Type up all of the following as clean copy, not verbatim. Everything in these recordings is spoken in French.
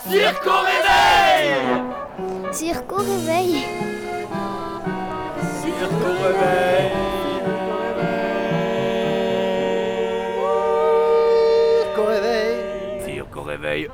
Cirque au réveil! Cirque au réveil. Cirque au réveil! Cirque au réveil. Cirque au réveil!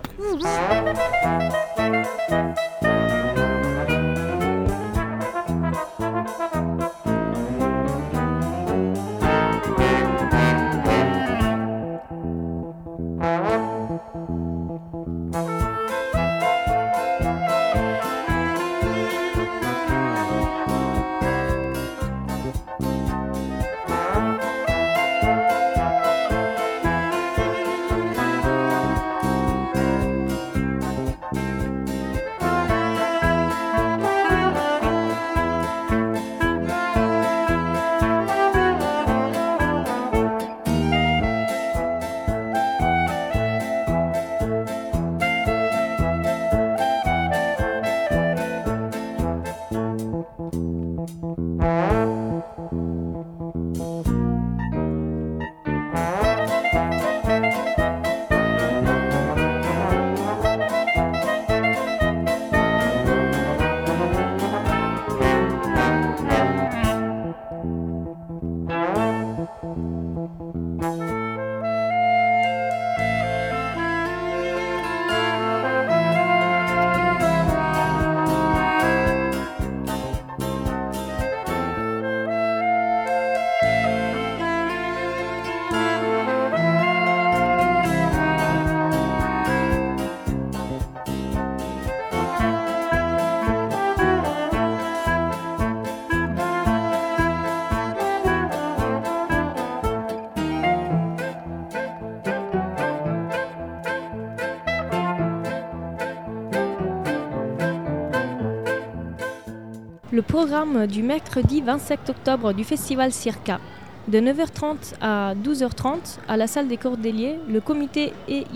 Le programme du mercredi 27 octobre du festival Circa. De 9h30 à 12h30, à la salle des Cordeliers, le comité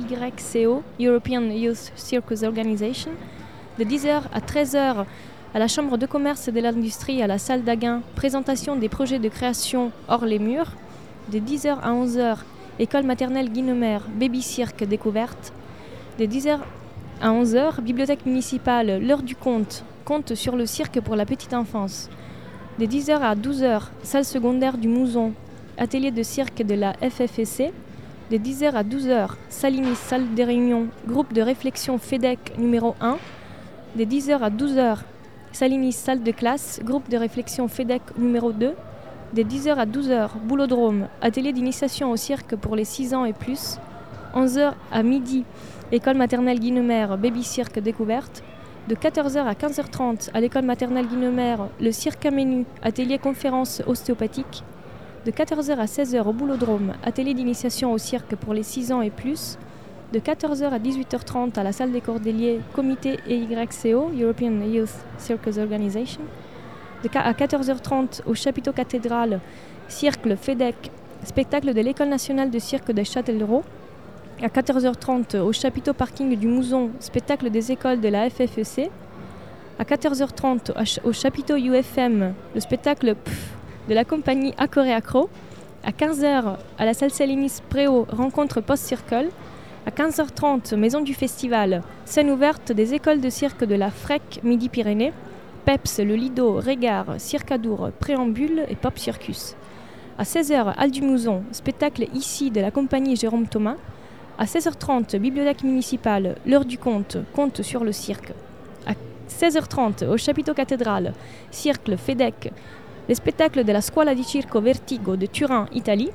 EYCO, European Youth Circus Organization. De 10h à 13h, à la Chambre de commerce et de l'industrie, à la salle d'Aguin, présentation des projets de création hors les murs. De 10h à 11h, école maternelle Guinemer, Baby Cirque découverte. De 10h à 11h, bibliothèque municipale, l'heure du conte sur le cirque pour la petite enfance. De 10h à 12h, salle secondaire du Mouzon, atelier de cirque de la FFEC. De 10h à 12h, Salinis, salle des réunions, groupe de réflexion FEDEC numéro 1. De 10h à 12h, Salinis, salle de classe, groupe de réflexion FEDEC numéro 2. De 10h à 12h, Boulodrome, atelier d'initiation au cirque pour les 6 ans et plus. 11h à midi, école maternelle Guinemer, Baby Cirque découverte. De 14h à 15h30, à l'école maternelle Guinemer, le cirque à menu, atelier conférence ostéopathique. De 14h à 16h au Boulodrome, atelier d'initiation au cirque pour les 6 ans et plus. De 14h à 18h30 à la salle des Cordeliers, comité EYCO, European Youth Circus Organization. À 14h30 au chapiteau cathédrale, cirque FEDEC, spectacle de l'école nationale de cirque de Châtellerault. À 14h30 au chapiteau parking du Mouzon, spectacle des écoles de la FFEC. À 14h30 au chapiteau UFM, le spectacle de la compagnie Acco. À 15h à la salle Salinis Préau, rencontre post-circle. À 15h30, maison du festival, scène ouverte des écoles de cirque de la FREC Midi-Pyrénées, Peps, le Lido, Régard, Circadour, Préambule et Pop Circus. À 16h, Halle du Mouzon, spectacle ici de la compagnie Jérôme Thomas. À 16h30, bibliothèque municipale, l'heure du conte sur le cirque. À 16h30, au chapiteau cathédrale, cirque FEDEC, les spectacles de la Scuola di Circo Vertigo de Turin, Italie.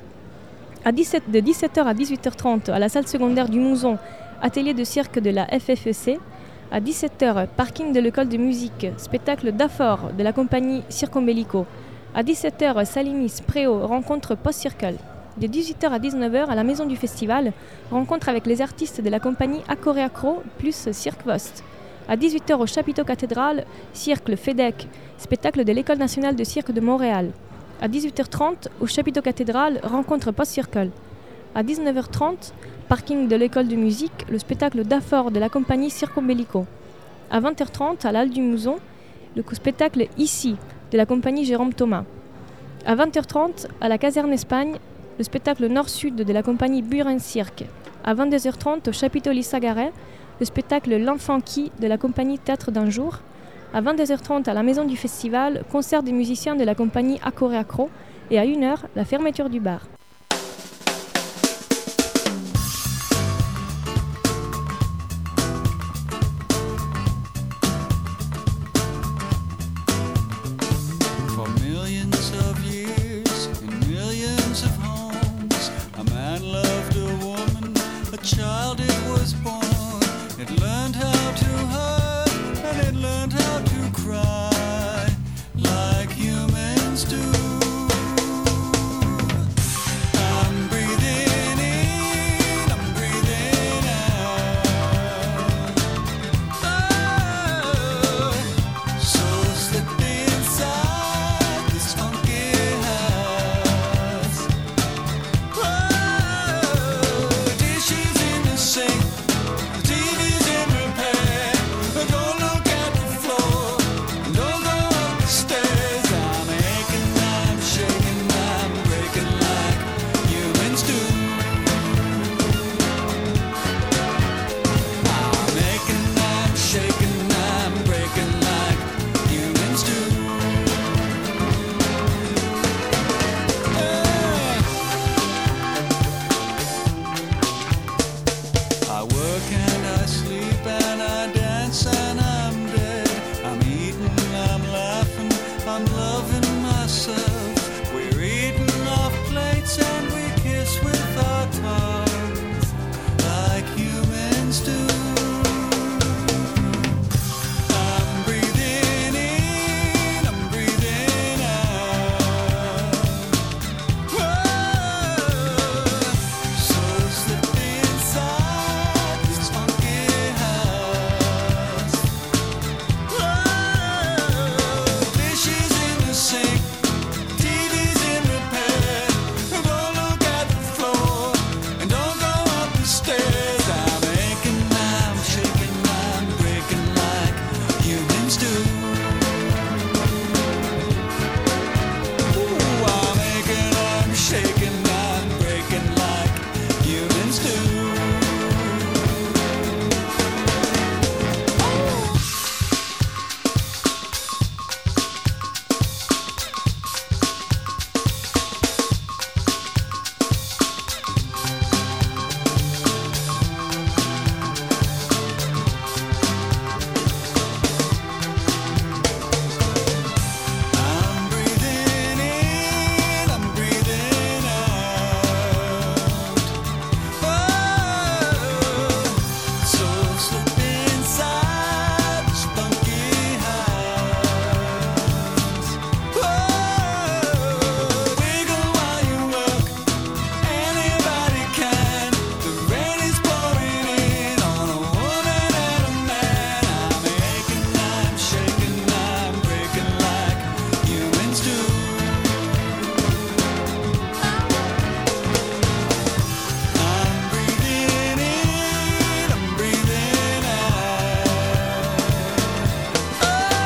De 17h à 18h30, à la salle secondaire du Mouzon, atelier de cirque de la FFEC. À 17h, parking de l'école de musique, spectacle d'Afor de la compagnie Circombellico. À 17h, Salinis Préau, rencontre post-circle. De 18h à 19h, à la maison du festival, rencontre avec les artistes de la compagnie Acco plus Cirque Vost. À 18h au chapiteau cathédrale, cirque FEDEC, spectacle de l'école nationale de cirque de Montréal. À 18h30, au chapiteau cathédrale, rencontre post-circle. À 19h30, parking de l'école de musique, le spectacle d'Afor de la compagnie Circombellico. À 20h30, à l'Halle du Mouzon, le spectacle Ici de la compagnie Jérôme Thomas. À 20h30, à la caserne Espagne, le spectacle Nord-Sud de la compagnie Buren Cirque. À 22h30, au chapiteau Lissagaray, le spectacle L'Enfant qui de la compagnie Théâtre d'un jour. À 22h30 à la maison du festival, concert des musiciens de la compagnie Accoré Accro. Et à 1h, la fermeture du bar. For millions of years, in millions of homes, a man loved a woman, a child it was born. It learned how to hurt, and it learned how to cry, like humans do. I'm breathing in, I'm breathing out. Oh, so slip inside this funky house. Oh, dishes in the sink, the TV's in repair. Don't look at the floor, don't go up the stairs. I'm aching, I'm shaking, I'm breaking like humans do. I'm aching, I'm shaking, I'm breaking like humans do. I work and I sleep and I dance and I'm dead. I'm eating, I'm laughing, I'm loving myself. We're eating off plates and we kiss with our tongues, like humans do. I'm breathing in, I'm breathing out. So slip inside this funky house. Dishes in the sink, TV's in repair. Don't look at the floor and don't go up the stairs. I'm aching, I'm shaking, I'm breaking like humans do. Ooh, I'm aching, I'm shaking, I'm breaking like humans do. I'm breathing in, I'm breathing out. Oh, so slip inside this funky house. Oh, wiggle while you work, anybody can. The rain is pouring in on a woman and a man. I'm aching, I'm shaking, I'm breaking like humans do. I'm breathing in, I'm breathing out. Oh.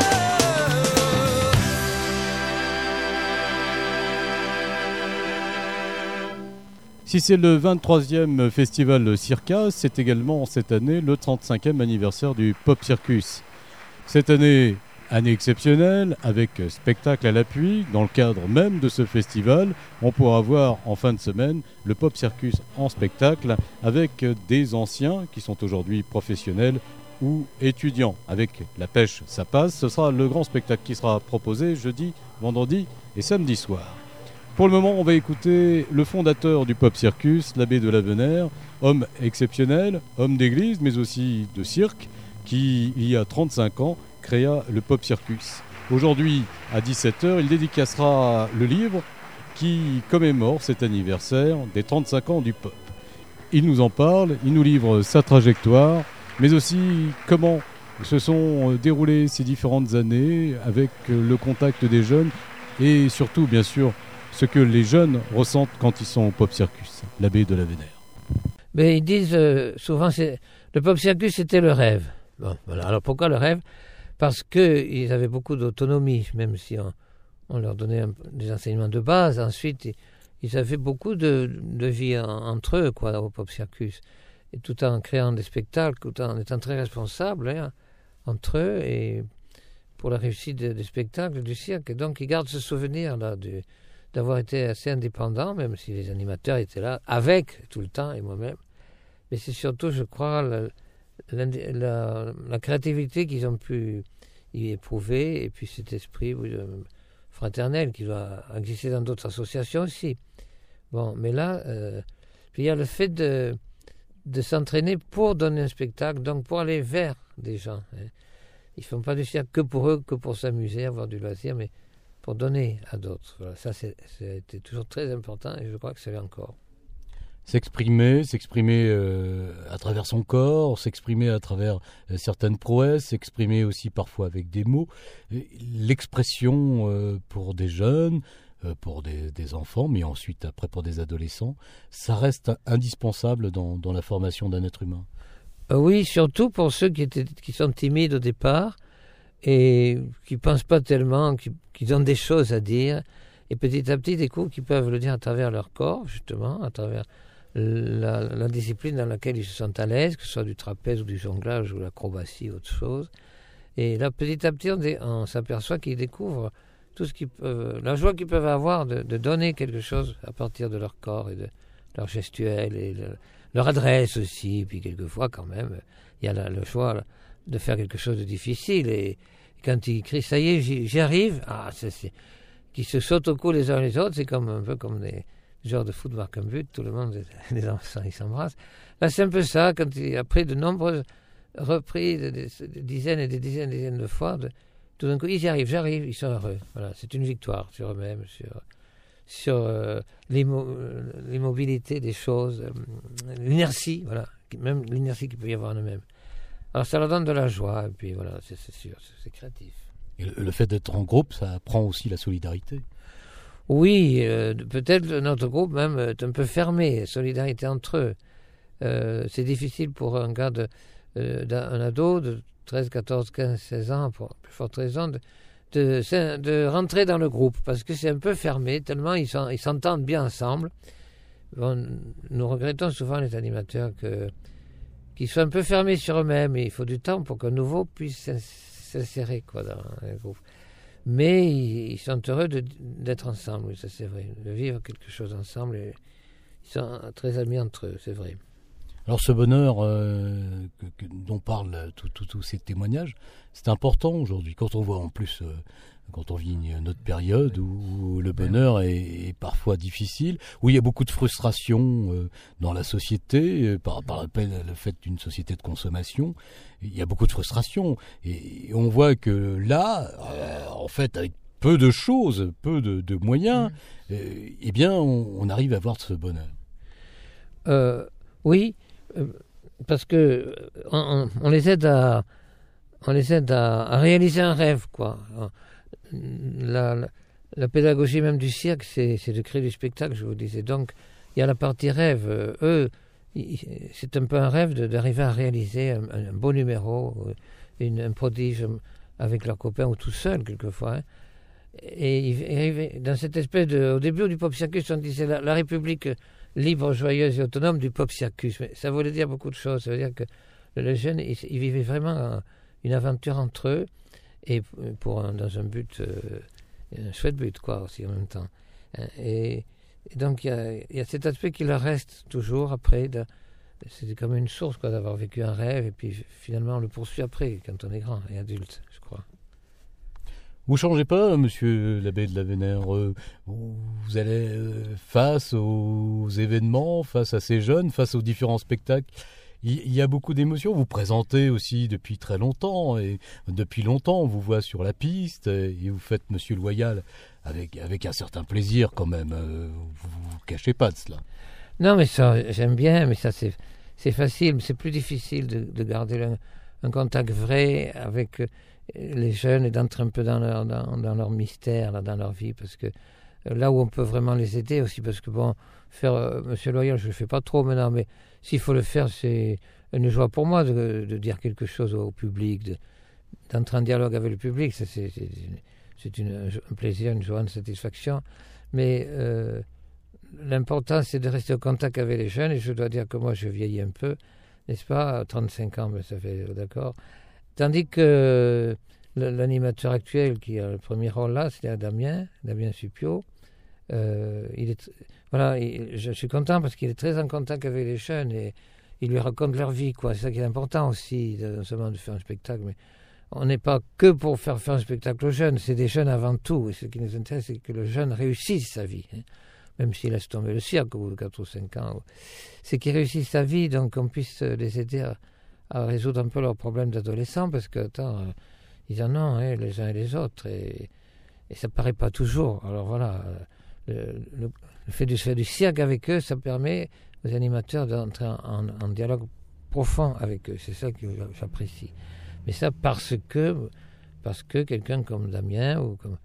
Si c'est le 23e festival Circa, c'est également cette année le 35e anniversaire du Pop Circus. Cette année, année exceptionnelle, avec spectacle à l'appui, dans le cadre même de ce festival, on pourra voir en fin de semaine le Pop Circus en spectacle avec des anciens qui sont aujourd'hui professionnels ou étudiants. Avec La Pêche, ça passe, ce sera le grand spectacle qui sera proposé jeudi, vendredi et samedi soir. Pour le moment, on va écouter le fondateur du Pop Circus, l'abbé de Lavenaire, homme exceptionnel, homme d'église, mais aussi de cirque, qui, il y a 35 ans, créa le Pop Circus. Aujourd'hui, à 17h, il dédicacera le livre qui commémore cet anniversaire des 35 ans du pop. Il nous en parle, il nous livre sa trajectoire, mais aussi comment se sont déroulées ces différentes années avec le contact des jeunes et surtout, bien sûr, ce que les jeunes ressentent quand ils sont au Pop Circus, l'abbé de Lavenaire. Mais ils disent souvent que le Pop Circus c'était le rêve. Bon, voilà. Alors pourquoi le rêve ? Parce qu'ils avaient beaucoup d'autonomie, même si on leur donnait des enseignements de base. Ensuite, ils avaient beaucoup de vie entre eux, quoi, au Pop Circus. et tout en créant des spectacles, tout en étant très responsables entre eux et pour la réussite des spectacles du cirque. Et donc ils gardent ce souvenir-là d'avoir été assez indépendants, même si les animateurs étaient là, avec tout le temps, et moi-même. Mais c'est surtout, je crois, la créativité qu'ils ont pu y éprouver, et puis cet esprit fraternel qui doit exister dans d'autres associations aussi. Bon, mais là, puis il y a le fait de s'entraîner pour donner un spectacle, donc pour aller vers des gens. Ils ne font pas du cirque que pour eux, que pour s'amuser, avoir du loisir, mais pour donner à d'autres. Voilà, ça, c'était toujours très important et je crois que c'est encore. S'exprimer à travers son corps, s'exprimer à travers certaines prouesses, s'exprimer aussi parfois avec des mots. L'expression pour des jeunes, pour des enfants, mais ensuite après pour des adolescents, ça reste indispensable dans la formation d'un être humain. Oui, surtout pour ceux qui sont timides au départ et qui ne pensent pas tellement, qui ont des choses à dire, et petit à petit, des coups qui peuvent le dire à travers leur corps, justement, à travers la discipline dans laquelle ils se sentent à l'aise, que ce soit du trapèze ou du jonglage ou l'acrobatie ou autre chose. Et là, petit à petit, on s'aperçoit qu'ils découvrent tout ce la joie qu'ils peuvent avoir de donner quelque chose à partir de leur corps et de leur gestuelle et leur adresse aussi. Et puis quelquefois, quand même, il y a le choix de faire quelque chose de difficile. Et quand ils crient « ça y est, j'y arrive », qui se sautent au cou les uns les autres, c'est un peu comme des genres de foot marque un but, tout le monde, les enfants, ils s'embrassent. Là, c'est un peu ça, après de nombreuses reprises, des dizaines et des dizaines de fois, tout d'un coup, ils y arrivent, j'arrive, ils sont heureux. Voilà, c'est une victoire sur eux-mêmes, sur l'immobilité des choses, l'inertie, voilà, même l'inertie qu'il peut y avoir en eux-mêmes. Alors ça leur donne de la joie, et puis voilà, c'est sûr, c'est créatif. Et le fait d'être en groupe, ça apprend aussi la solidarité. Oui, peut-être notre groupe même est un peu fermé, solidarité entre eux. C'est difficile pour un gars, un ado de 13, 14, 15, 16 ans, pour plus forte raison, de rentrer dans le groupe, parce que c'est un peu fermé, tellement ils s'entendent bien ensemble. Bon, nous regrettons souvent les animateurs qu'ils soient un peu fermés sur eux-mêmes, et il faut du temps pour qu'un nouveau puisse s'insérer dans le groupe. Mais ils sont heureux d'être ensemble, oui, ça c'est vrai, de vivre quelque chose ensemble, et ils sont très amis entre eux, c'est vrai. Alors ce bonheur dont parlent tous ces témoignages, c'est important aujourd'hui. Quand on voit en plus, quand on vit une autre période où le bonheur est parfois difficile, où il y a beaucoup de frustration dans la société, par le fait d'une société de consommation, il y a beaucoup de frustration. Et on voit que là, en fait, avec peu de choses, peu de moyens, eh bien on arrive à avoir ce bonheur. Oui. Parce que on les aide à réaliser un rêve, quoi. La pédagogie même du cirque, c'est de créer du spectacle, je vous disais. Donc, il y a la partie rêve. Eux, c'est un peu un rêve d'arriver à réaliser un beau numéro, un prodige avec leurs copains ou tout seul, quelquefois. Hein. Et dans cette espèce au début du Pop Circus, on disait la République libre, joyeuse et autonome du Pop Circus. Mais ça voulait dire beaucoup de choses. Ça veut dire que les jeunes, ils vivaient vraiment une aventure entre eux, et dans un but, un chouette but, quoi, aussi, en même temps. Et donc, il y a cet aspect qui leur reste toujours après. C'est comme une source, quoi, d'avoir vécu un rêve, et puis finalement, on le poursuit après, quand on est grand et adulte, je crois. Vous changez pas, monsieur l'abbé de la Vénère, vous allez face aux événements, face à ces jeunes, face aux différents spectacles. Il y a beaucoup d'émotions. Vous présentez aussi depuis très longtemps, et depuis longtemps on vous voit sur la piste, et vous faites monsieur Loyal avec un certain plaisir quand même. Vous cachez pas de cela. Non, mais ça, j'aime bien, mais ça c'est facile, mais c'est plus difficile de garder un contact vrai avec les jeunes et d'entrer un peu dans leur mystère, là, dans leur vie, parce que là où on peut vraiment les aider aussi, parce que bon, faire Monsieur Loyal, je ne le fais pas trop maintenant, mais s'il faut le faire, c'est une joie pour moi de dire quelque chose au public, d'entrer en dialogue avec le public, ça, c'est un plaisir, une joie, une satisfaction, mais l'important c'est de rester au contact avec les jeunes, et je dois dire que moi je vieillis un peu, n'est-ce pas? 35 ans, mais ça fait d'accord. Tandis que l'animateur actuel qui a le premier rôle là, c'est Damien Suppiot. Je suis content parce qu'il est très en contact avec les jeunes et il lui raconte leur vie, quoi. C'est ça qui est important aussi, non seulement de faire un spectacle, mais on n'est pas que pour faire un spectacle aux jeunes, c'est des jeunes avant tout. Et ce qui nous intéresse, c'est que le jeune réussisse sa vie, hein. Même s'il laisse tomber le cirque au bout de 4 ou 5 ans. C'est qu'il réussisse sa vie, donc qu'on puisse les aider à résoudre un peu leurs problèmes d'adolescents, parce que, ils en ont, hein, les uns et les autres, et ça ne paraît pas toujours. Alors voilà, le fait de faire du cirque avec eux, ça permet aux animateurs d'entrer en dialogue profond avec eux. C'est ça que j'apprécie. Mais ça parce que quelqu'un comme Damien ou comme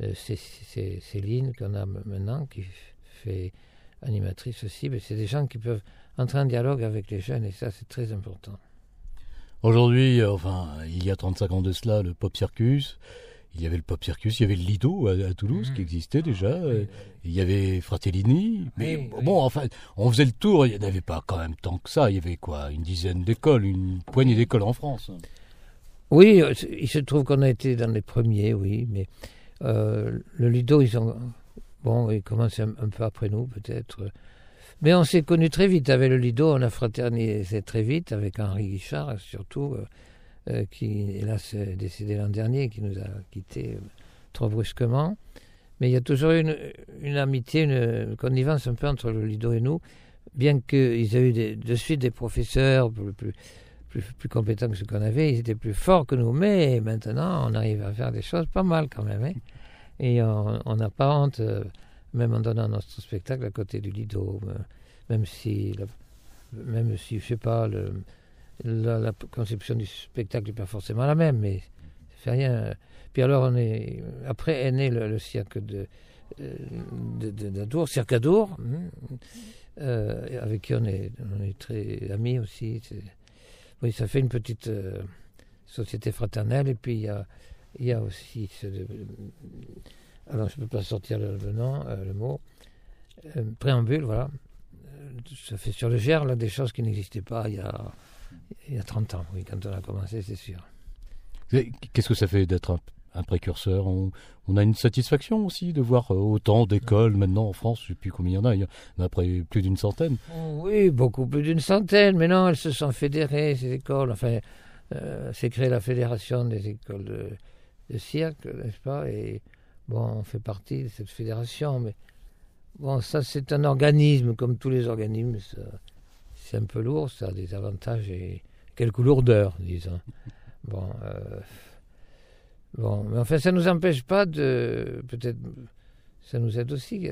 Céline qu'on a maintenant, qui fait animatrice aussi, c'est des gens qui peuvent entrer en dialogue avec les jeunes, et ça c'est très important. Aujourd'hui, il y a 35 ans de cela, le Pop Circus. Il y avait le Pop Circus, il y avait le Lido à Toulouse qui existait déjà. Il y avait Fratellini. Mais on faisait le tour, il n'y en avait pas quand même tant que ça. Il y avait quoi, une dizaine d'écoles, une poignée d'écoles en France. Oui, il se trouve qu'on a été dans les premiers, oui. Mais le Lido, ils commencent un peu après nous, peut-être. Mais on s'est connus très vite. Avec le Lido, on a fraternisé très vite, avec Henri Guichard, surtout, qui, hélas, est décédé l'an dernier, qui nous a quittés trop brusquement. Mais il y a toujours eu une amitié, une connivence un peu entre le Lido et nous, bien qu'ils aient eu de suite des professeurs plus compétents que ceux qu'on avait. Ils étaient plus forts que nous, mais maintenant, on arrive à faire des choses pas mal quand même. Hein. Et on n'a pas honte, même en donnant notre spectacle à côté du Lido, même si je sais pas, la conception du spectacle n'est pas forcément la même, mais ça fait rien. Puis alors, après est né le cirque d'Adour, Cirque Adour, avec qui on est très amis aussi. Oui, ça fait une petite société fraternelle, et puis il y a aussi alors je ne peux pas sortir le nom, le mot, préambule, voilà. Ça fait sur le Gers là, des choses qui n'existaient pas il y a 30 ans, oui, quand on a commencé, c'est sûr. Qu'est-ce que ça fait d'être un précurseur? On a une satisfaction aussi de voir autant d'écoles maintenant en France. Je ne sais plus combien il y en a. Il y en a plus d'une centaine. Oui, beaucoup plus d'une centaine. Mais non, elles se sont fédérées, ces écoles. Enfin, c'est créé la fédération des écoles de cirque, n'est-ce pas? Et bon, on fait partie de cette fédération. Mais bon, ça, c'est un organisme, comme tous les organismes. C'est un peu lourd, ça a des avantages et quelques lourdeurs, disons. Bon, mais enfin, ça ne nous empêche pas peut-être, ça nous aide aussi.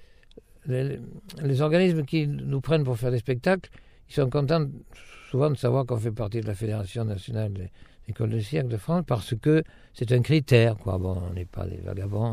Les organismes qui nous prennent pour faire des spectacles, ils sont contents souvent de savoir qu'on fait partie de la Fédération nationale des écoles de cirque de France, parce que c'est un critère, quoi. Bon, on n'est pas des vagabonds,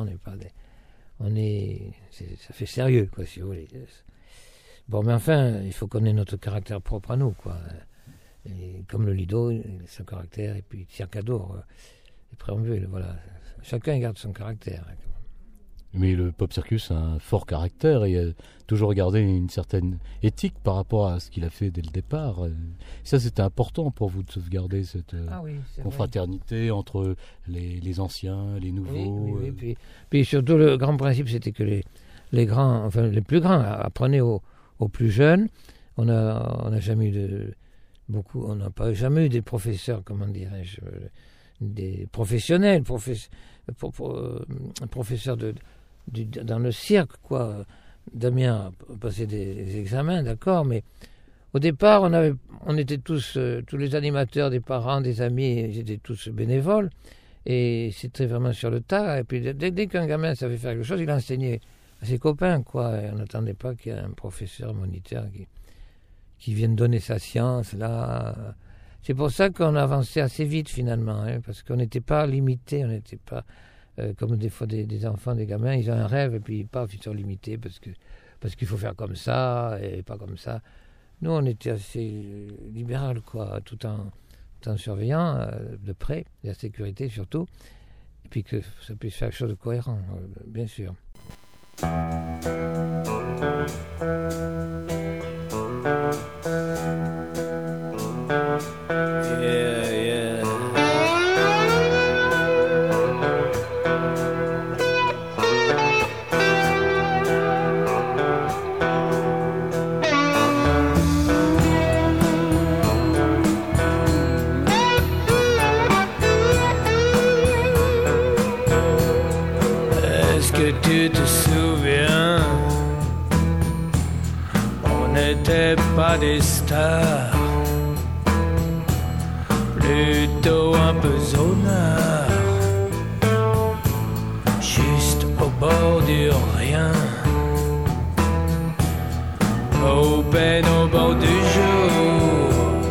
ça fait sérieux, quoi, si vous voulez. Bon, mais enfin, il faut qu'on ait notre caractère propre à nous, quoi. Et comme le Lido, son caractère, et puis Cirque Adour, les préambules, voilà. Chacun garde son caractère. Mais le Pop Circus a un fort caractère et a toujours gardé une certaine éthique par rapport à ce qu'il a fait dès le départ. Ça, c'était important pour vous de sauvegarder cette confraternité entre les anciens, les nouveaux. Oui. Puis surtout, le grand principe, c'était que les grands, enfin les plus grands, apprenaient aux plus jeunes. On n'a jamais eu on n'a pas jamais eu des professeurs, comment dirais-je, des professionnels, professeurs dans le cirque, quoi. Damien a passé des examens, d'accord, mais au départ, on était tous les animateurs, des parents, des amis, ils étaient tous bénévoles, et c'était vraiment sur le tas. Et puis dès qu'un gamin savait faire quelque chose, il enseignait à ses copains, quoi. Et on n'attendait pas qu'il y ait un professeur moniteur qui vienne donner sa science, là. C'est pour ça qu'on avançait assez vite, finalement, hein, parce qu'on n'était pas limité, on n'était pas comme des fois des enfants, des gamins, ils ont un rêve et puis paf, ils sont limités parce qu'il faut faire comme ça et pas comme ça. Nous, on était assez libéral, quoi, tout en surveillant de près, la sécurité surtout, et puis que ça puisse faire quelque chose de cohérent, bien sûr. Tu te souviens, on n'était pas des stars, plutôt un peu zonard, juste au bord du rien, au peine au bord du jour,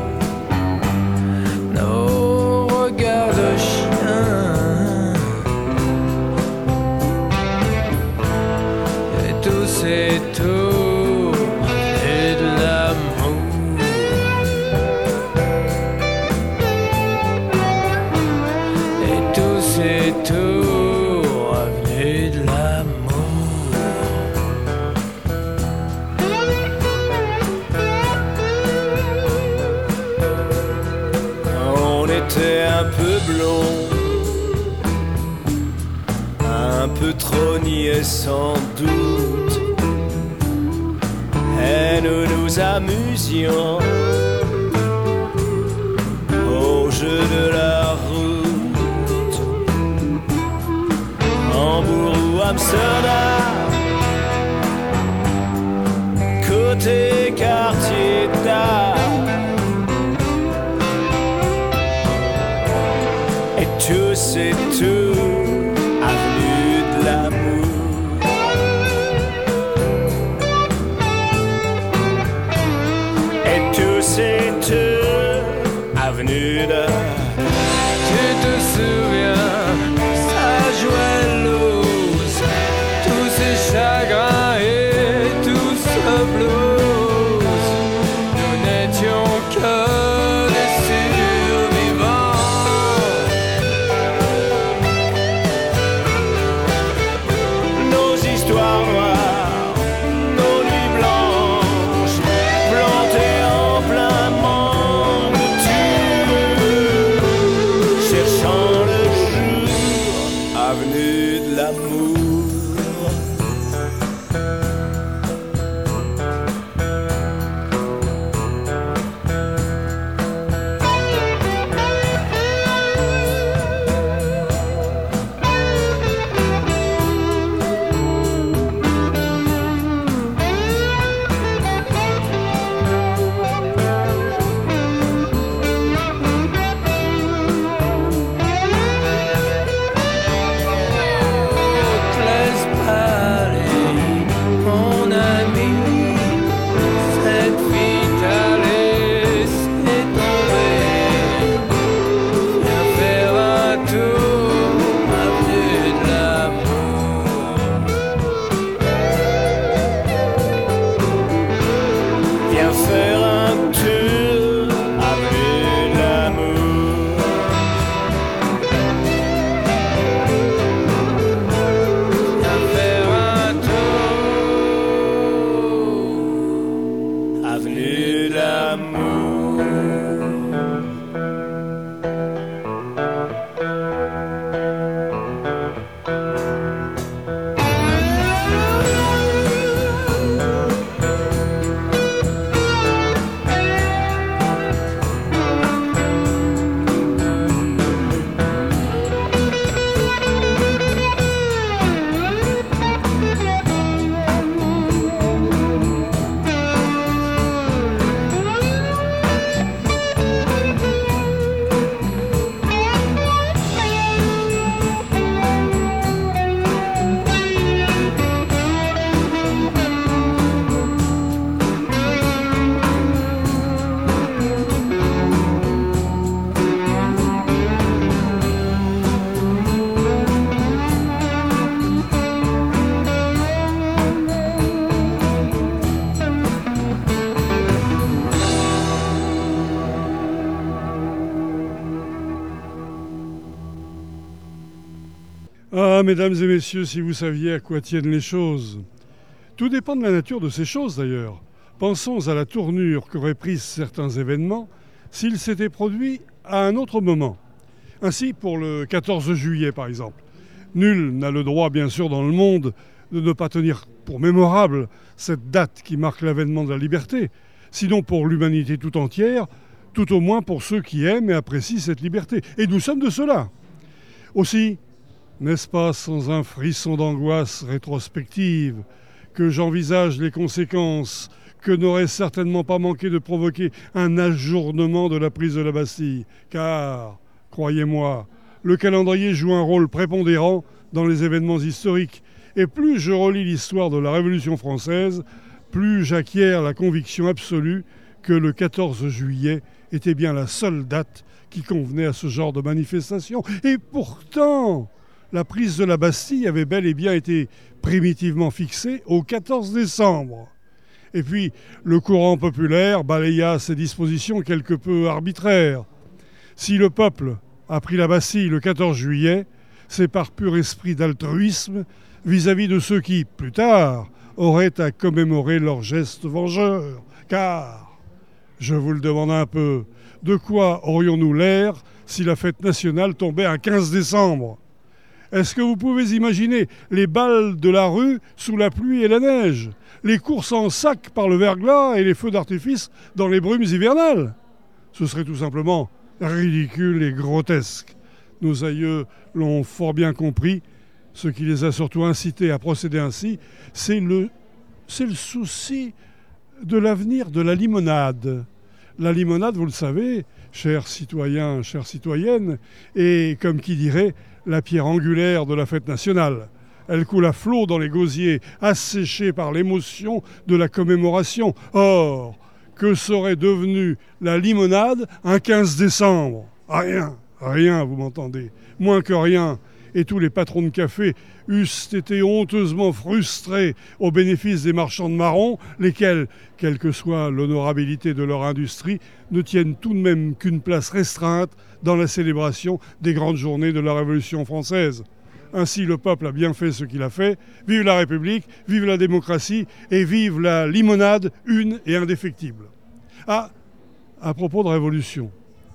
nos regards de chien. C'est tout et de l'amour. Et tout c'est tout revenu de l'amour. On était un peu blond, un peu trop niais sans doute. Et nous nous amusions au jeu de la route, Hambourg ou Amsterdam, côté quartier d'art. Et tout c'est tout avenue de l'amour. C'est tout avenue de. Tu te souviens, ça jouait l'ose, tous ces chagrins et tout ce blues. Nous n'étions que des survivants. Nos histoires noires, nos nuits blanches, plantées en plein monde, cherchant le jour, avenue de l'amour. Ah, mesdames et messieurs, si vous saviez à quoi tiennent les choses. Tout dépend de la nature de ces choses, d'ailleurs. Pensons à la tournure qu'auraient prise certains événements s'ils s'étaient produits à un autre moment. Ainsi, pour le 14 juillet, par exemple. Nul n'a le droit, bien sûr, dans le monde, de ne pas tenir pour mémorable cette date qui marque l'avènement de la liberté, sinon pour l'humanité tout entière, tout au moins pour ceux qui aiment et apprécient cette liberté. Et nous sommes de ceux-là. Aussi, N'est-ce pas sans un frisson d'angoisse rétrospective que j'envisage les conséquences que n'aurait certainement pas manqué de provoquer un ajournement de la prise de la Bastille. Car, croyez-moi, le calendrier joue un rôle prépondérant dans les événements historiques. Et plus je relis l'histoire de la Révolution française, plus j'acquiers la conviction absolue que le 14 juillet était bien la seule date qui convenait à ce genre de manifestation. Et pourtant, la prise de la Bastille avait bel et bien été primitivement fixée au 14 décembre. Et puis, le courant populaire balaya ces dispositions quelque peu arbitraires. Si le peuple a pris la Bastille le 14 juillet, c'est par pur esprit d'altruisme vis-à-vis de ceux qui, plus tard, auraient à commémorer leur geste vengeur. Car, je vous le demande un peu, de quoi aurions-nous l'air si la fête nationale tombait un 15 décembre ? Est-ce que vous pouvez imaginer les balles de la rue sous la pluie et la neige, les courses en sac par le verglas et les feux d'artifice dans les brumes hivernales ? Ce serait tout simplement ridicule et grotesque. Nos aïeux l'ont fort bien compris. Ce qui les a surtout incités à procéder ainsi, c'est le souci de l'avenir de la limonade. La limonade, vous le savez, chers citoyens, chères citoyennes, est, comme qui dirait, la pierre angulaire de la fête nationale. Elle coule à flot dans les gosiers, asséchés par l'émotion de la commémoration. Or, que serait devenue la limonade un 15 décembre ? Rien, vous m'entendez, moins que rien. Et tous les patrons de café eussent été honteusement frustrés au bénéfice des marchands de marrons, lesquels, quelle que soit l'honorabilité de leur industrie, ne tiennent tout de même qu'une place restreinte dans la célébration des grandes journées de la Révolution française. Ainsi, le peuple a bien fait ce qu'il a fait. Vive la République, vive la démocratie et vive la limonade une et indéfectible. Ah, à propos de révolution,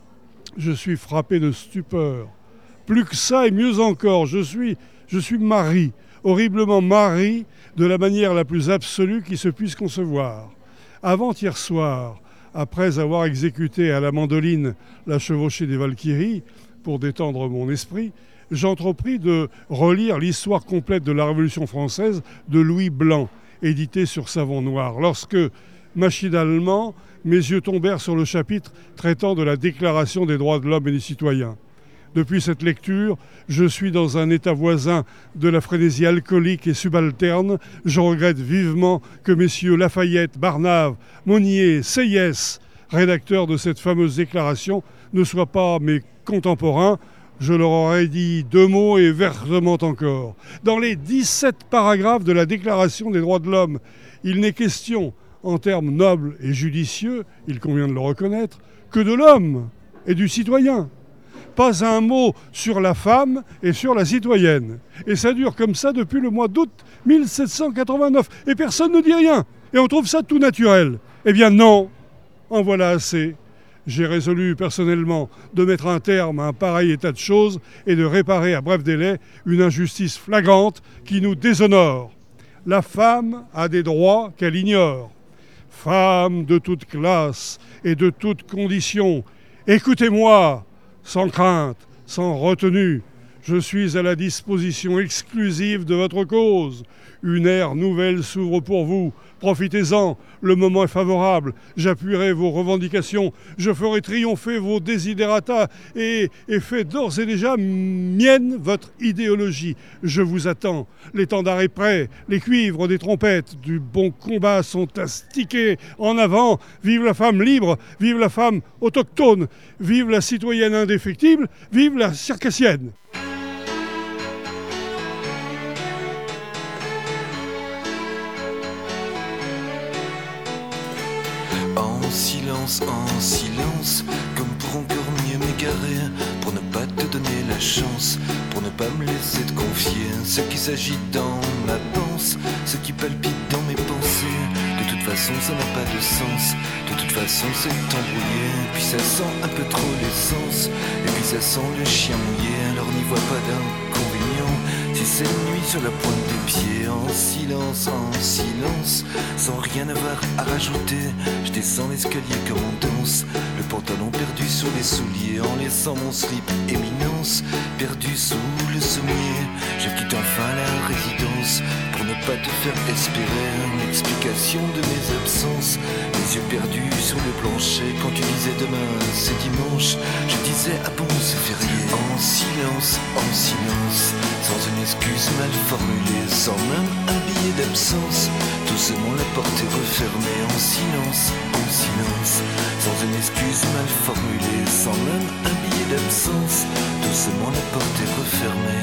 je suis frappé de stupeur. Plus que ça et mieux encore, je suis marri, horriblement marri, de la manière la plus absolue qui se puisse concevoir. Avant-hier soir, après avoir exécuté à la mandoline la chevauchée des Valkyries, pour détendre mon esprit, j'entrepris de relire l'histoire complète de la Révolution française de Louis Blanc, édité sur Savon Noir, lorsque, machinalement, mes yeux tombèrent sur le chapitre traitant de la Déclaration des droits de l'homme et des citoyens. Depuis cette lecture, je suis dans un état voisin de la frénésie alcoolique et subalterne. Je regrette vivement que messieurs Lafayette, Barnave, Monnier, Seyès, rédacteurs de cette fameuse déclaration, ne soient pas mes contemporains. Je leur aurais dit 2 mots et vertement encore. Dans les 17 paragraphes de la Déclaration des droits de l'homme, il n'est question, en termes nobles et judicieux, il convient de le reconnaître, que de l'homme et du citoyen. Pas un mot sur la femme et sur la citoyenne. Et ça dure comme ça depuis le mois d'août 1789. Et personne ne dit rien. Et on trouve ça tout naturel. Eh bien non, en voilà assez. J'ai résolu personnellement de mettre un terme à un pareil état de choses et de réparer à bref délai une injustice flagrante qui nous déshonore. La femme a des droits qu'elle ignore. Femme de toute classe et de toute condition, écoutez-moi, sans crainte, sans retenue, je suis à la disposition exclusive de votre cause. Une ère nouvelle s'ouvre pour vous. Profitez-en, le moment est favorable. J'appuierai vos revendications, je ferai triompher vos desiderata et fais d'ores et déjà mienne votre idéologie. Je vous attends. L'étendard est prêt, les cuivres des trompettes du bon combat sont astiqués. En avant, vive la femme libre, vive la femme autochtone, vive la citoyenne indéfectible, vive la circassienne. En silence, comme pour encore mieux m'égarer, pour ne pas te donner la chance, pour ne pas me laisser te confier ce qui s'agit dans ma panse, ce qui palpite dans mes pensées. De toute façon ça n'a pas de sens, de toute façon c'est embrouillé, puis ça sent un peu trop l'essence, et puis ça sent le chien mouillé, alors n'y vois pas d'inconvénient. Si cette nuit sur la pointe des pieds, en silence, sans rien avoir à rajouter. Je descends l'escalier comme on danse, le pantalon perdu sous les souliers, en laissant mon slip éminence, perdu sous le sommier. Je quitte enfin la résidence, pour ne pas te faire espérer une explication de mes absences. Les yeux perdus sur le plancher, quand tu disais demain c'est dimanche, je disais ah bon c'est férié. En silence, sans une excuse mal formulée, sans même un billet d'absence. Doucement la porte est refermée. En silence, sans une excuse mal formulée, sans même un billet d'absence. Doucement la porte est refermée.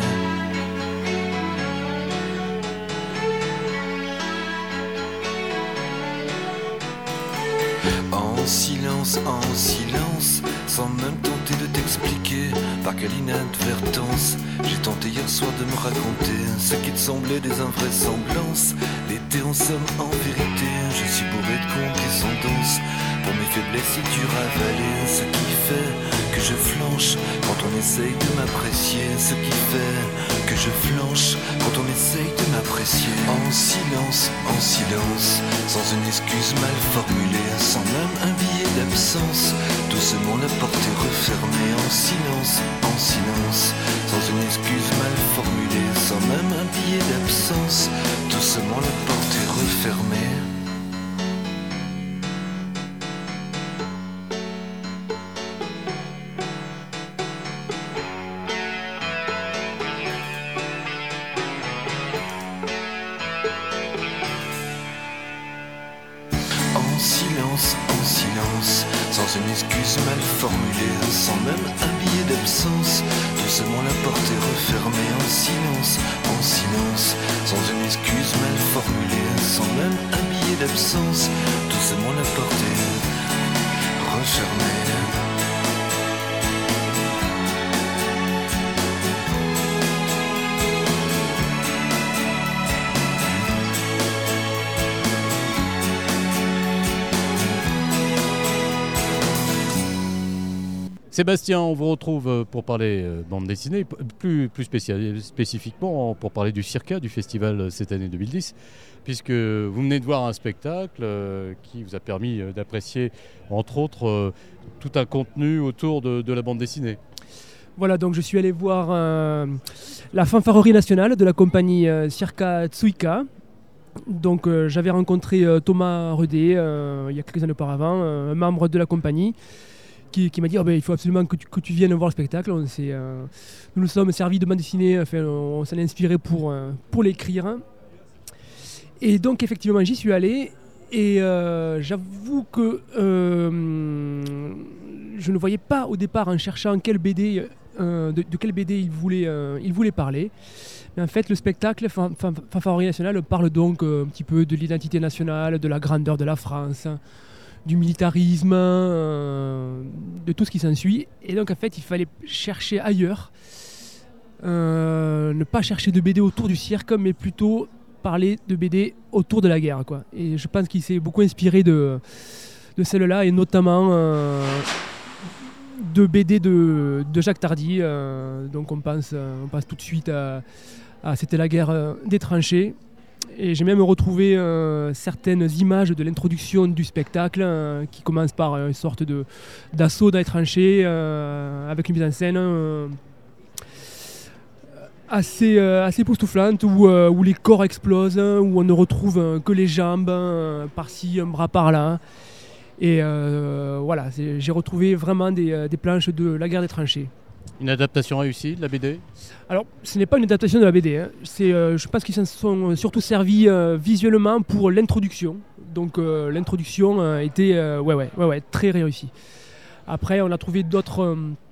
En silence, sans même tenter de t'expliquer par quelle inadvertance j'ai tenté hier soir de me raconter ce qui te semblait des invraisemblances. L'été en somme, en vérité, je suis bourré de condescendance. Pour mes faiblesses, c'est dur à avaler, ce qui fait que je flanche quand on essaye de m'apprécier, ce qui fait que je flanche quand on essaye de m'apprécier. En silence, sans une excuse mal formulée, sans même un billet d'absence. Doucement la porte est refermée. En silence, sans une excuse mal formulée, sans même un billet d'absence. Doucement la porte est refermée. Sans une excuse mal formulée, sans même un billet d'absence. Doucement la porte est refermée. En silence, sans une excuse mal formulée, sans même un billet d'absence. Doucement la porte est refermée. Sébastien, on vous retrouve pour parler bande dessinée, plus spécifiquement pour parler du Circa, du festival cette année 2010, puisque vous venez de voir un spectacle qui vous a permis d'apprécier, entre autres, tout un contenu autour de la bande dessinée. Voilà, donc je suis allé voir la fanfarerie nationale de la compagnie Circa Tsuika. Donc j'avais rencontré Thomas Redé il y a quelques années auparavant, un membre de la compagnie, qui m'a dit il faut absolument que tu viennes voir le spectacle. Nous nous sommes servis de bande dessinée, on s'en est inspiré pour l'écrire. Et donc effectivement j'y suis allé et j'avoue que je ne voyais pas au départ en cherchant quelle BD, de quelle BD il voulait parler. Mais en fait le spectacle Fanfarerie nationale parle donc un petit peu de l'identité nationale, de la grandeur de la France, du militarisme, de tout ce qui s'ensuit. Et donc en fait il fallait chercher ailleurs, ne pas chercher de BD autour du cirque, mais plutôt parler de BD autour de la guerre, quoi. Et je pense qu'il s'est beaucoup inspiré de celle-là, et notamment de BD de Jacques Tardy. Donc on pense tout de suite à C'était la guerre des tranchées. Et j'ai même retrouvé certaines images de l'introduction du spectacle qui commence par une sorte d'assaut dans les tranchées avec une mise en scène assez époustouflante où les corps explosent, où on ne retrouve que les jambes, par-ci, un bras par-là. Et voilà, j'ai retrouvé vraiment des planches de la guerre des tranchées. Une adaptation réussie de la BD ? Alors, ce n'est pas une adaptation de la BD. Hein. Je pense qu'ils s'en sont surtout servis visuellement pour l'introduction. Donc, l'introduction était très réussie. Après, on a trouvé d'autres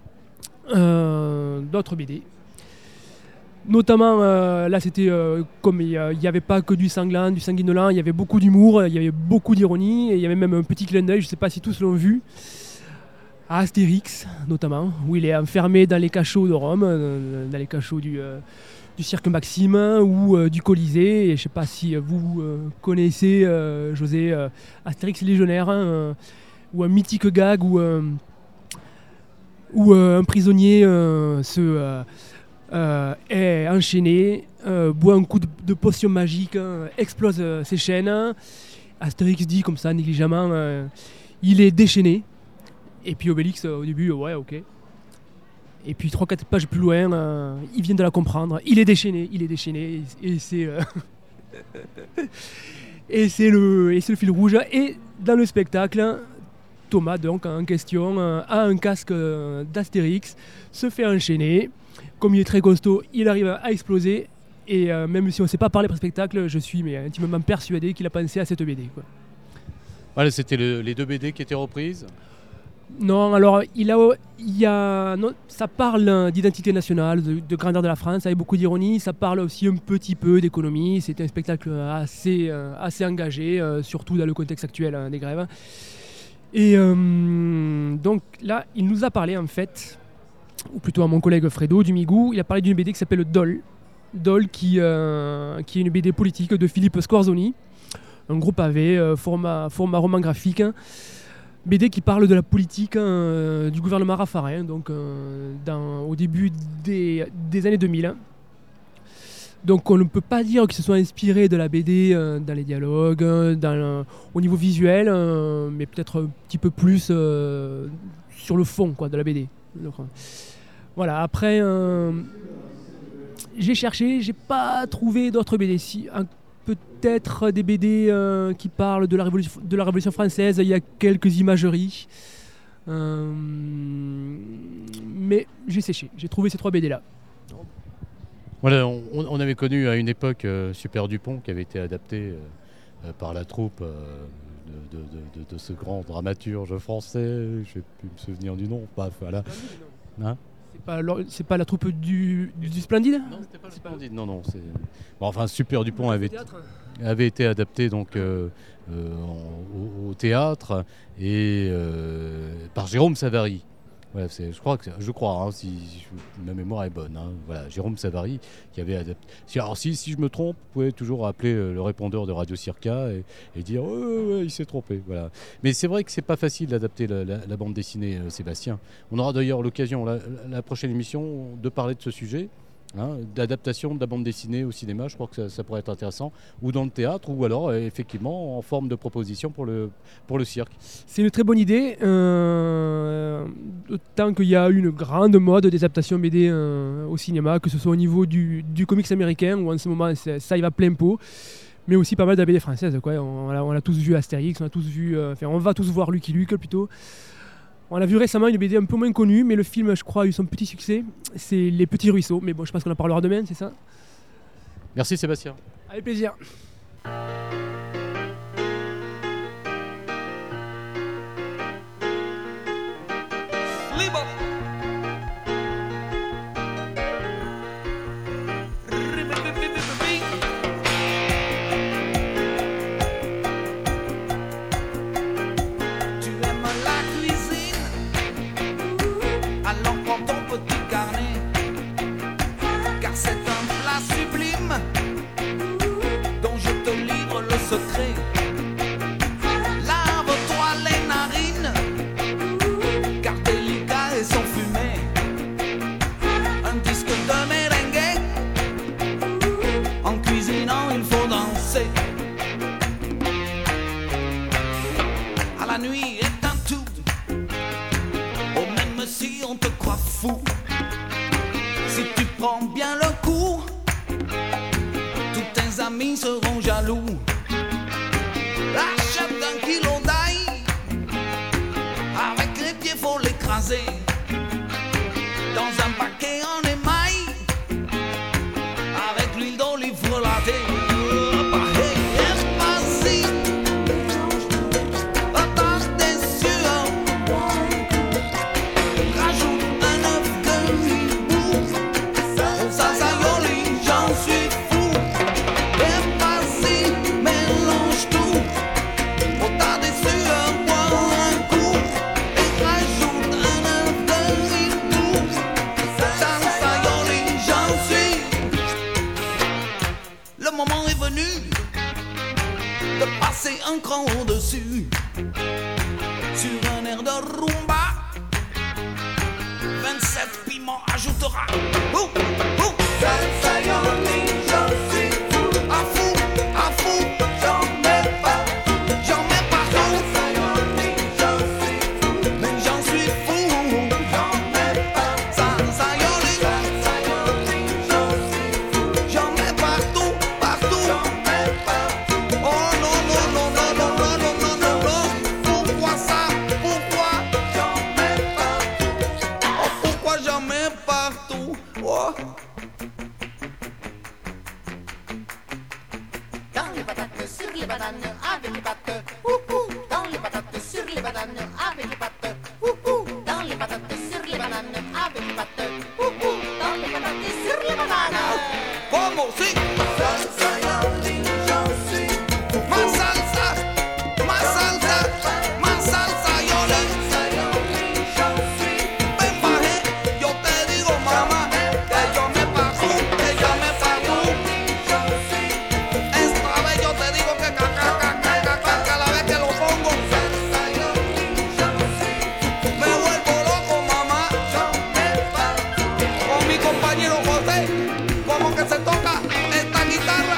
BD. Notamment, là, c'était comme il n'y avait pas que du sanglant, du sanguinolent, il y avait beaucoup d'humour, il y avait beaucoup d'ironie, et il y avait même un petit clin d'œil, je ne sais pas si tous l'ont vu, à Astérix, notamment, où il est enfermé dans les cachots de Rome, dans les cachots du cirque Maxime ou du Colisée. Et je ne sais pas si vous connaissez, José, Astérix légionnaire, ou un mythique gag où un prisonnier est enchaîné boit un coup de potion magique, explose ses chaînes. Astérix dit comme ça, négligemment, il est déchaîné. Et puis Obélix, au début, ouais, ok. Et puis 3-4 pages plus loin, il vient de la comprendre. Il est déchaîné, et c'est... et c'est le fil rouge. Et dans le spectacle, Thomas, donc, en question, a un casque d'Astérix, se fait enchaîner. Comme il est très costaud, il arrive à exploser. Et même si on ne sait pas parler par spectacle, je suis intimement persuadé qu'il a pensé à cette BD, quoi. Voilà, c'était les 2 BD qui étaient reprises. Non, alors ça parle d'identité nationale, de grandeur de la France, avec beaucoup d'ironie. Ça parle aussi un petit peu d'économie. C'est un spectacle assez engagé, surtout dans le contexte actuel des grèves. Et donc là, il nous a parlé en fait, ou plutôt à mon collègue Fredo du Migou, il a parlé d'une BD qui s'appelle Dole. Dole qui est une BD politique de Philippe Squarzoni, un groupe AV, format roman graphique. BD qui parle de la politique du gouvernement Raffarin, donc au début des années 2000. Donc on ne peut pas dire qu'ils se sont inspirés de la BD dans les dialogues, au niveau visuel, mais peut-être un petit peu plus sur le fond de la BD. Donc, voilà, après j'ai cherché, j'ai pas trouvé d'autres BD. Peut-être des BD qui parlent de la Révolution française, il y a quelques imageries. Mais j'ai séché, j'ai trouvé ces 3 BD là. Voilà, on avait connu à une époque Super Dupont qui avait été adapté par la troupe de ce grand dramaturge français, je ne vais plus me souvenir du nom, voilà. Hein? C'est pas la troupe du Splendide ? Non, c'était pas le Splendide, non. Bon, enfin, Super Dupont avait été adapté donc, au théâtre et par Jérôme Savary. Voilà, je crois, si ma mémoire est bonne. Voilà, Jérôme Savary qui avait adapté. Alors si je me trompe, vous pouvez toujours appeler le répondeur de Radio Circa et dire ouais, il s'est trompé. Voilà. Mais c'est vrai que c'est pas facile d'adapter la bande dessinée, Sébastien. On aura d'ailleurs l'occasion la prochaine émission de parler de ce sujet. D'adaptation de la bande dessinée au cinéma, je crois que ça pourrait être intéressant, ou dans le théâtre, ou alors effectivement en forme de proposition pour le cirque. C'est une très bonne idée, tant qu'il y a une grande mode d'adaptation BD au cinéma, que ce soit au niveau du comics américain, où en ce moment ça y va plein pot, mais aussi pas mal de la BD française, quoi. On a tous vu Astérix, on va tous voir Lucky Luke plutôt. On a vu récemment une BD un peu moins connue, mais le film, je crois, a eu son petit succès. C'est Les Petits Ruisseaux. Mais bon, je pense qu'on en parlera demain, c'est ça ? Merci Sébastien. Avec plaisir. Lave-toi les narines, car délicat et sans fumée. Un disque de merengue, en cuisinant il faut danser. À la nuit est un tout, oh même si on te croit fou. Si tu prends bien le coup, tous tes amis seront jaloux. Achète d'un kilo d'ail, avec les pieds faut l'écraser. Dans un paquet en émail, avec l'huile d'olive frelatée. Un cran au-dessus, sur un air de rumba, 27 piments ajoutera. Salsa, yo, ninja. mets partout. Oh. Dans les patates, sur les bananes, avec les pattes. Ouhou. Dans les patates, sur les bananes, avec les pattes. Ouhou. Dans les patates, sur les bananes, avec les pattes. Ouhou. Dans les patates, sur les bananes. Como si. Salsa, yoli, j'en suis. Ma salsa, ma salsa, ma salsa, yoli. J'en suis. Ven bajé, yo te digo mamá, que yo me paso, que yo me paso. Esta vez yo te digo que cada vez que lo pongo me vuelvo loco, mamá. Con mi compañero José, como que se toca esta guitarra.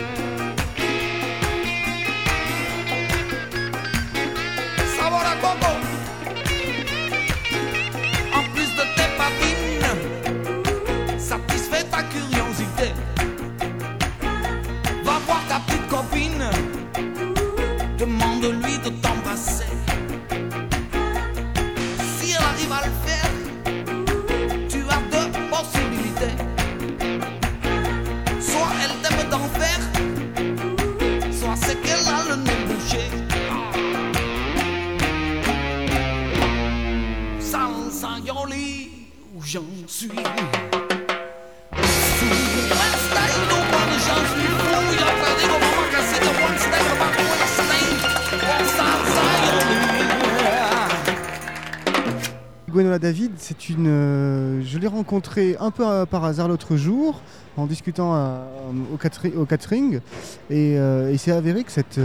Sabor a coco. En plus de tes papines, satisfait ta curiosité. Va voir ta petite copine, demande-lui de t'embrasser. Si elle arrive à le faire, tu as deux possibilités. Soit elle t'aime d'enfer, soit c'est qu'elle a le nez bouché. Salsa yoli, où j'en suis. Gwenola David, je l'ai rencontrée un peu par hasard l'autre jour en discutant au catering et il s'est avéré que cette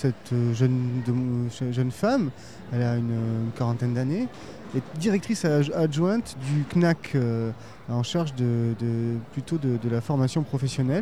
jeune femme, elle a une quarantaine d'années, est directrice adjointe du CNAC en charge plutôt de la formation professionnelle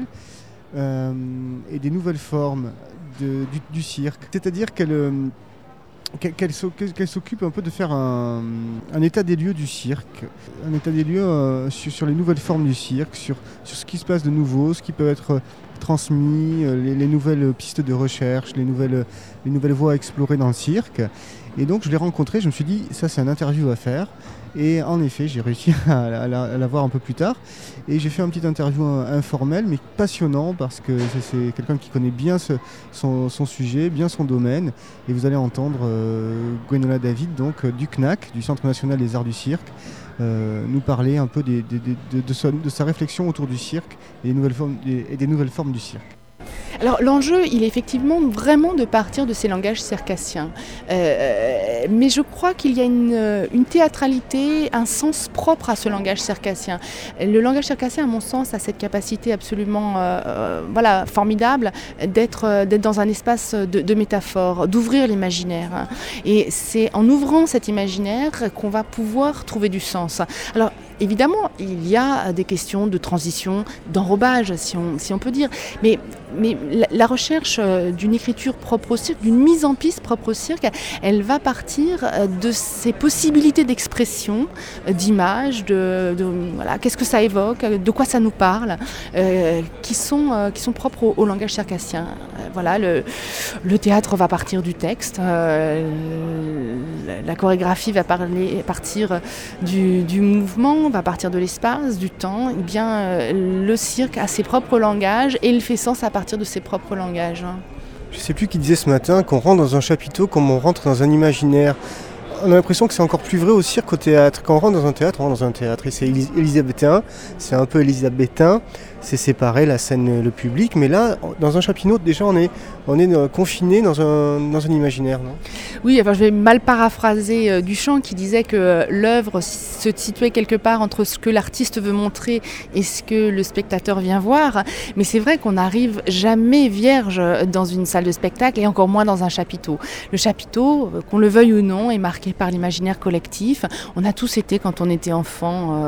et des nouvelles formes du cirque. C'est-à-dire qu'elle s'occupe un peu de faire un état des lieux du cirque, un état des lieux sur les nouvelles formes du cirque, sur ce qui se passe de nouveau, ce qui peut être transmis, les nouvelles pistes de recherche, les nouvelles voies à explorer dans le cirque. Et donc je l'ai rencontrée, je me suis dit, ça c'est un interview à faire. Et en effet, j'ai réussi à la voir un peu plus tard. Et j'ai fait un petit interview informel, mais passionnant, parce que c'est quelqu'un qui connaît bien son sujet, bien son domaine. Et vous allez entendre Gwenola David, donc du CNAC, du Centre National des Arts du Cirque, nous parler un peu de sa réflexion autour du cirque et des nouvelles formes du cirque. Alors l'enjeu, il est effectivement vraiment de partir de ces langages circassiens. Mais je crois qu'il y a une théâtralité, un sens propre à ce langage circassien. Le langage circassien, à mon sens, a cette capacité absolument formidable d'être dans un espace de métaphore, d'ouvrir l'imaginaire. Et c'est en ouvrant cet imaginaire qu'on va pouvoir trouver du sens. Alors évidemment, il y a des questions de transition, d'enrobage, si on peut dire. Mais la recherche d'une écriture propre au cirque, d'une mise en piste propre au cirque, elle va partir de ces possibilités d'expression, d'image, qu'est-ce que ça évoque, de quoi ça nous parle, qui sont propres au langage circassien. Le théâtre va partir du texte, la chorégraphie va partir du mouvement, va partir de l'espace, du temps. Eh bien, le cirque a ses propres langages et il fait sens à partir de ses propres langages. Je ne sais plus qui disait ce matin qu'on rentre dans un chapiteau comme on rentre dans un imaginaire. On a l'impression que c'est encore plus vrai au cirque qu'au théâtre. Quand on rentre dans un théâtre, on rentre dans un théâtre. Et c'est élisabétain, c'est un peu élisabétain, c'est séparé, la scène, le public. Mais là, dans un chapiteau, déjà, on est confiné dans un imaginaire, non ? Oui, je vais mal paraphraser Duchamp qui disait que l'œuvre se situait quelque part entre ce que l'artiste veut montrer et ce que le spectateur vient voir. Mais c'est vrai qu'on n'arrive jamais vierge dans une salle de spectacle et encore moins dans un chapiteau. Le chapiteau, qu'on le veuille ou non, est marqué par l'imaginaire collectif. On a tous été, quand on était enfant,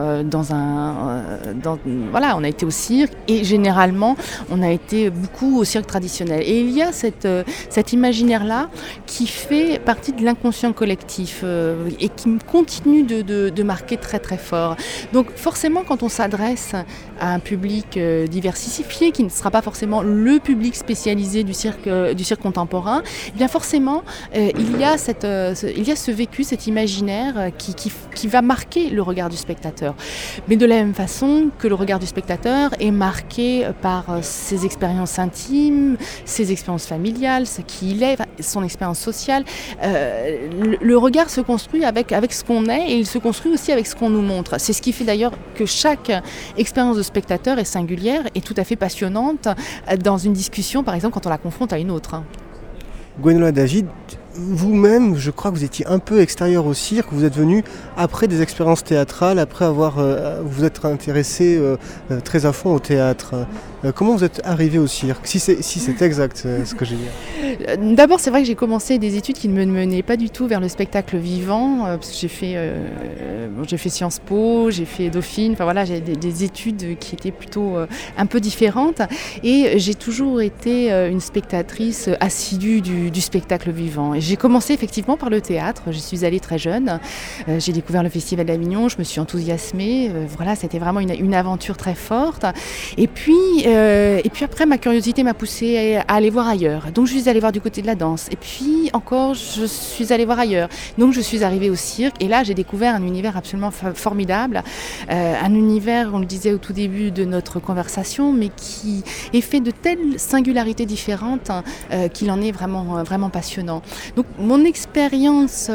on a été au cirque et généralement on a été beaucoup au cirque traditionnel. Et il y a cet imaginaire-là qui fait partie de l'inconscient collectif et qui continue de marquer très très fort. Donc forcément, quand on s'adresse à un public diversifié, qui ne sera pas forcément le public spécialisé du cirque contemporain, eh bien forcément il y a ce vécu vécu, cet imaginaire qui va marquer le regard du spectateur. Mais de la même façon que le regard du spectateur est marqué par ses expériences intimes, ses expériences familiales, ce qu'il est, son expérience sociale. Le regard se construit avec ce qu'on est et il se construit aussi avec ce qu'on nous montre. C'est ce qui fait d'ailleurs que chaque expérience de spectateur est singulière et tout à fait passionnante dans une discussion, par exemple, quand on la confronte à une autre. Gwenola David, vous-même, je crois que vous étiez un peu extérieur au cirque, vous êtes venu après des expériences théâtrales, après avoir vous êtes intéressé très à fond au théâtre. Comment vous êtes arrivé au cirque, si c'est exact ce que j'ai dit? D'abord, c'est vrai que j'ai commencé des études qui ne me menaient pas du tout vers le spectacle vivant, parce que j'ai fait Sciences Po, j'ai fait Dauphine, enfin voilà, j'ai des études qui étaient plutôt un peu différentes, et j'ai toujours été une spectatrice assidue du spectacle vivant. Et j'ai commencé effectivement par le théâtre, je suis allée très jeune, j'ai découvert le Festival d'Avignon, je me suis enthousiasmée, voilà, c'était vraiment une aventure très forte. Et puis après, ma curiosité m'a poussée à aller voir ailleurs. Donc je suis allée voir du côté de la danse. Et puis encore, je suis allée voir ailleurs. Donc je suis arrivée au cirque. Et là, j'ai découvert un univers absolument formidable. Un univers, on le disait au tout début de notre conversation, mais qui est fait de telles singularités différentes qu'il en est vraiment, vraiment passionnant. Donc mon expérience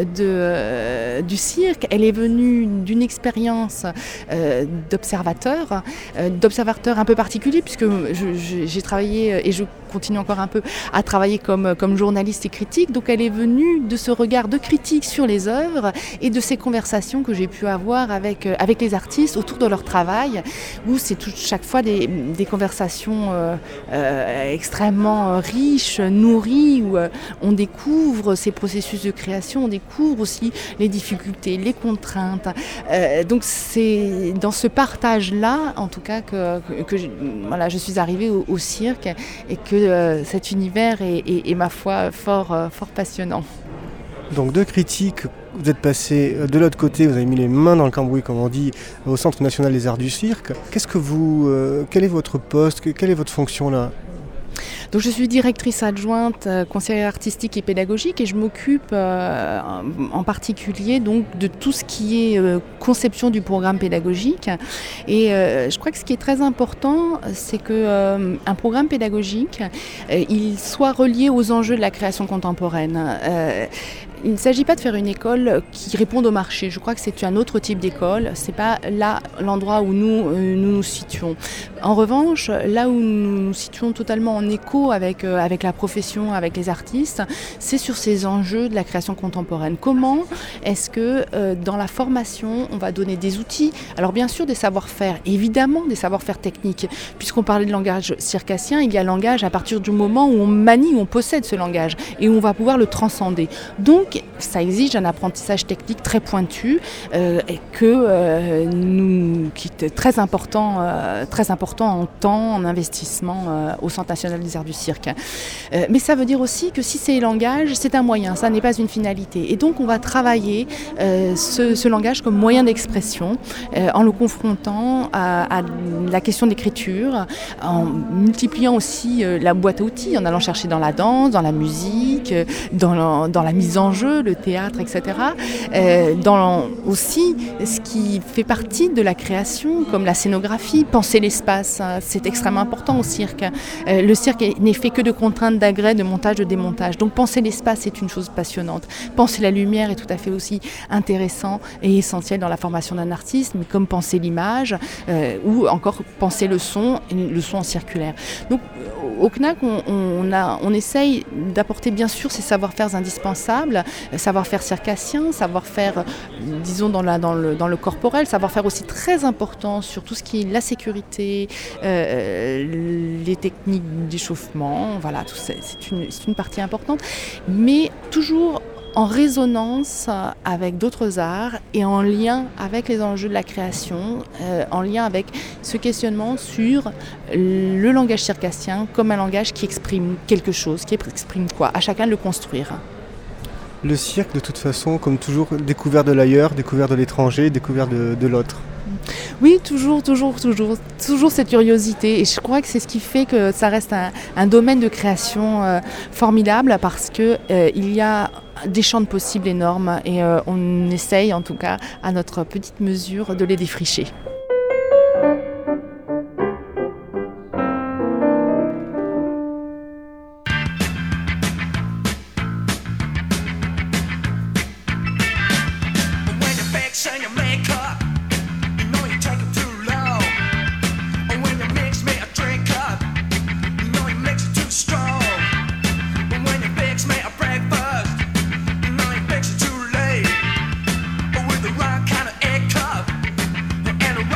du cirque, elle est venue d'une expérience d'observateur un peu particulier, puisque j'ai travaillé et je continue encore un peu à travailler comme journaliste et critique. Donc elle est venue de ce regard de critique sur les œuvres et de ces conversations que j'ai pu avoir avec les artistes autour de leur travail, où c'est chaque fois des conversations extrêmement riches, nourries, où on découvre ces processus de création, on découvre aussi les difficultés, les contraintes. Donc c'est dans ce partage-là, en tout cas, que je suis arrivée au cirque et que cet univers est ma foi fort passionnant. Donc deux critiques, vous êtes passé de l'autre côté, vous avez mis les mains dans le cambouis, comme on dit, au Centre national des arts du cirque. Quel est votre poste, quelle est votre fonction là ? Donc je suis directrice adjointe, conseillère artistique et pédagogique, et je m'occupe en particulier donc de tout ce qui est conception du programme pédagogique. Et je crois que ce qui est très important, c'est que un programme pédagogique, il soit relié aux enjeux de la création contemporaine. Il ne s'agit pas de faire une école qui réponde au marché. Je crois que c'est un autre type d'école. C'est pas là l'endroit où nous situons. En revanche, là où nous nous situons totalement en écho avec la profession, avec les artistes, c'est sur ces enjeux de la création contemporaine. Comment est-ce que dans la formation, on va donner des outils? Alors bien sûr des savoir-faire, évidemment des savoir-faire techniques. Puisqu'on parlait de langage circassien, il y a langage à partir du moment où on manie, où on possède ce langage et où on va pouvoir le transcender. Donc ça exige un apprentissage technique très pointu et qui est très important en temps, en investissement au Centre national des arts du cirque. Mais ça veut dire aussi que si c'est langage, c'est un moyen, ça n'est pas une finalité. Et donc on va travailler ce langage comme moyen d'expression en le confrontant à la question de l'écriture, en multipliant aussi la boîte à outils, en allant chercher dans la danse, dans la musique, dans la mise en jeu, le théâtre, etc. Dans aussi ce qui fait partie de la création, comme la scénographie, penser l'espace, c'est extrêmement important au cirque. Le cirque n'est fait que de contraintes, d'agrès, de montage, de démontage. Donc penser l'espace, c'est une chose passionnante. Penser la lumière est tout à fait aussi intéressant et essentiel dans la formation d'un artiste, mais comme penser l'image ou encore penser le son en circulaire. Donc au CNAC, on essaye d'apporter bien sûr ces savoir-faire indispensables, savoir-faire circassien, savoir-faire, disons, dans le corporel, savoir-faire aussi très important sur tout ce qui est la sécurité, les techniques d'échauffement, voilà, tout ça, c'est une partie importante, mais toujours en résonance avec d'autres arts et en lien avec les enjeux de la création, en lien avec ce questionnement sur le langage circassien comme un langage qui exprime quelque chose, qui exprime quoi, à chacun de le construire. Le cirque, de toute façon, comme toujours, découvert de l'ailleurs, découvert de l'étranger, découvert de l'autre. Oui, toujours cette curiosité. Et je crois que c'est ce qui fait que ça reste un domaine de création formidable parce qu'il y a des champs de possibles énormes et on essaye, en tout cas, à notre petite mesure, de les défricher. And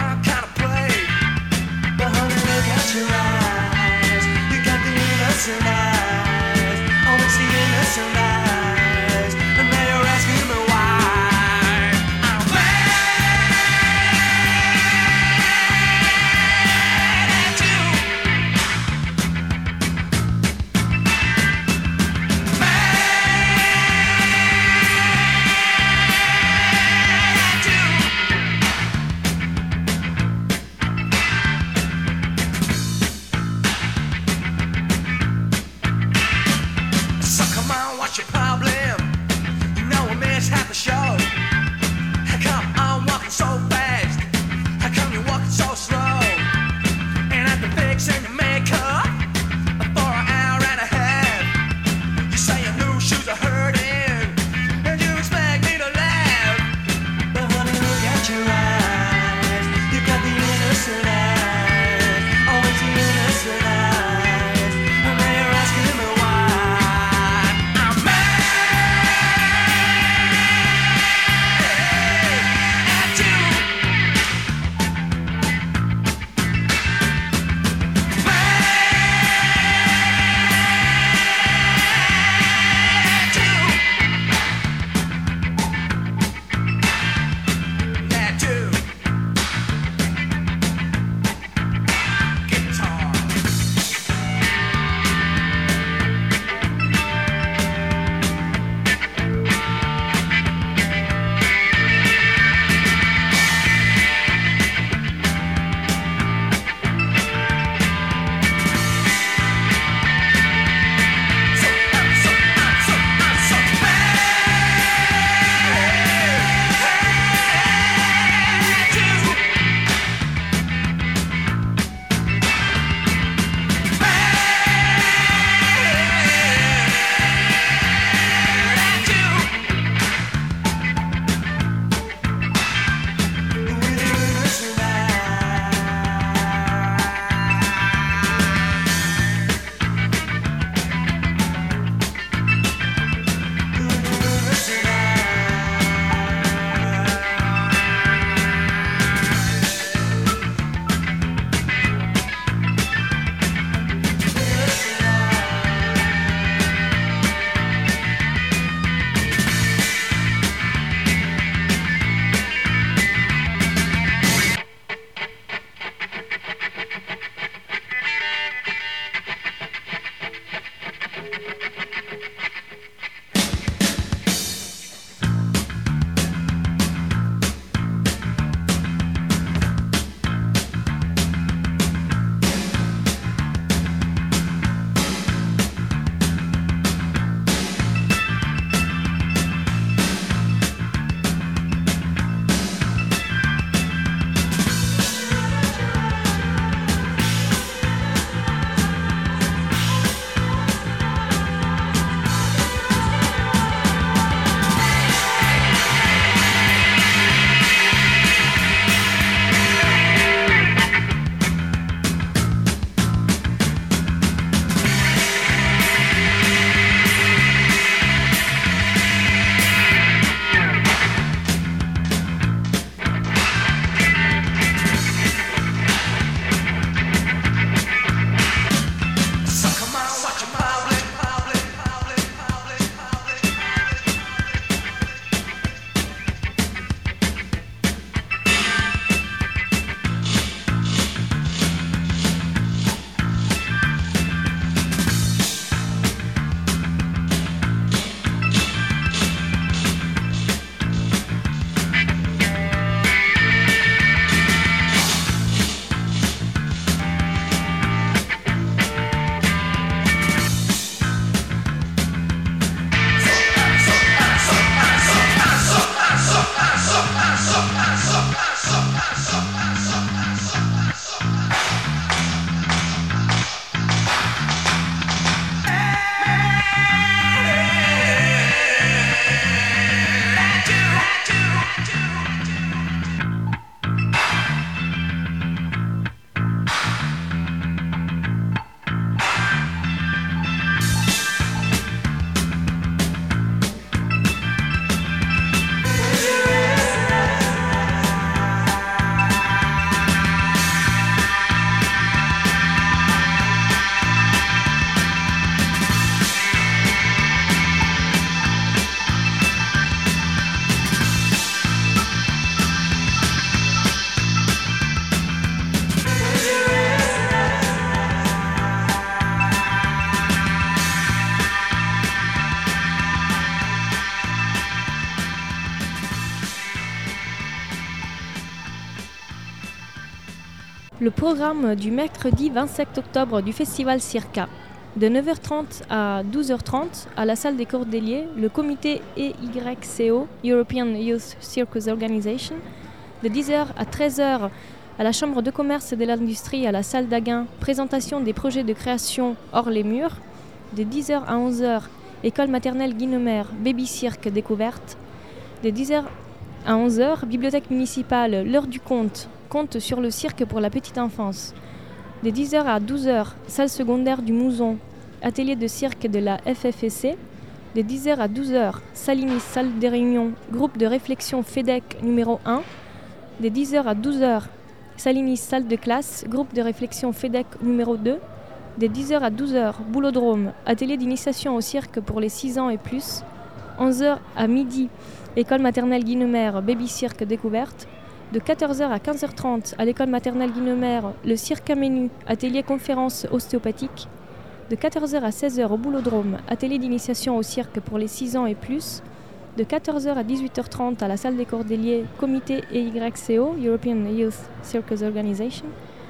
Le programme du mercredi 27 octobre du festival Circa. De 9h30 à 12h30, à la salle des Cordeliers, le comité EYCO, European Youth Circus Organization. De 10h à 13h, à la Chambre de commerce et de l'industrie, à la salle d'Aguin, présentation des projets de création hors les murs. De 10h à 11h, école maternelle Guinemer, Baby Cirque découverte. De 10h à 11h, bibliothèque municipale, l'heure du conte, conte sur le cirque pour la petite enfance. De 10h à 12h, salle secondaire du Mouzon, atelier de cirque de la FFEC. De 10h à 12h, Salinis, salle de réunion, groupe de réflexion FEDEC numéro 1. De 10h à 12h, Salinis, salle de classe, groupe de réflexion FEDEC numéro 2. De 10h à 12h, Boulodrome, atelier d'initiation au cirque pour les 6 ans et plus. 11h à midi, école maternelle Guinemer, Baby Cirque découverte. De 14h à 15h30, à l'école maternelle Guinemer, le cirque à menu, atelier conférence ostéopathique. De 14h à 16h au Boulodrome, atelier d'initiation au cirque pour les 6 ans et plus. De 14h à 18h30 à la salle des Cordeliers, comité EYCO, European Youth Circus Organization.